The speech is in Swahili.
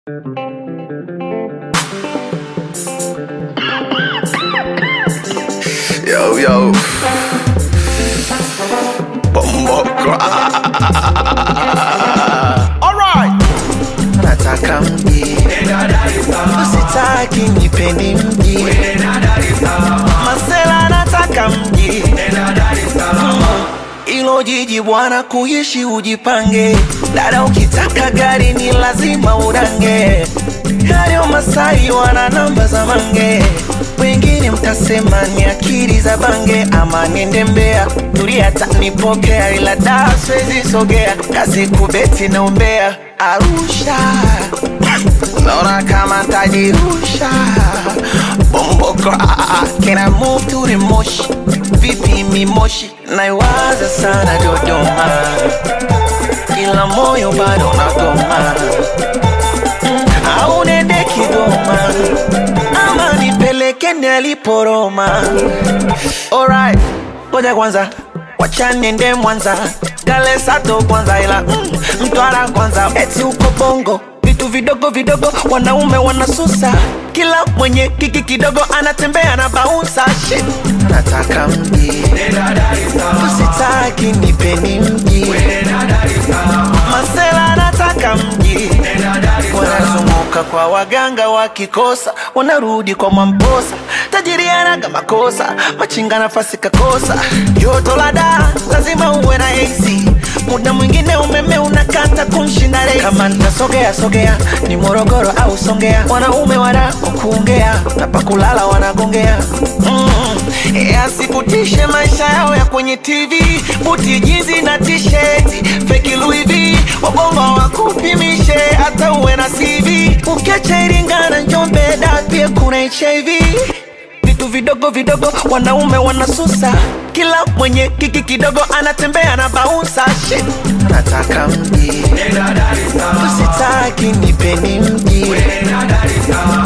Yo, Bombo. Alright. Nataka mji, usitaki nipende mji. Masela nataka mji, ilo jiji bwana kuishi ujipange. Dada ukitaka gari ni lazima udange. Hayo Masai wana namba za mange. Wengine mtasema ni akili za bange. Ama niende Mbeya, tulia tanipokea. Ila da siwezi sogea, kazi kubeti na umbea. Arusha, naona kama tajirusha. Bombo, can I move to the Moshi? Vipi mimoshi, naiwaza sana Dodoma. Ila moyo bado nagoma. Au nende Kigoma, ama nipeleke niliporoma. Alright, ngoja kwanza, wacha niende Mwanza. Gale Sato kwanza ila Mtwara kwanza. Eti uko Bongo, vitu vidogo vidogo wanaume wanasusa. Kila mwenye kiki kidogo anatembea na bounce shit. Nataka mji, usitaki nipeni mji. Masela nataka mji. Wanazunguka kwa waganga wakikosa, wanarudi kwa Mamposa. Tajiri anaga makosa, machinga nafasi kakosa. Joto la da, lazima uwe na AC. Muda mwingine umeme unakata kumshinda resi. Kama nitasogea, ni Morogoro au Songea. Wanaume wana kuongea, na pakulala wanagongea. Asikutishe maisha yao ya kwenye TV. Buti jinzi na t-shirt, fake Louis V. Wabongo wakupimishe, hata uwe na CV. Ukiacha Iringa na Njombe, da pia kuna HIV. Vitu vidogo vidogo wanaume wanasusa. Kila mwenye kiki kidogo anatembea na bounce shit. Nataka mji, usitaki nipeni mji.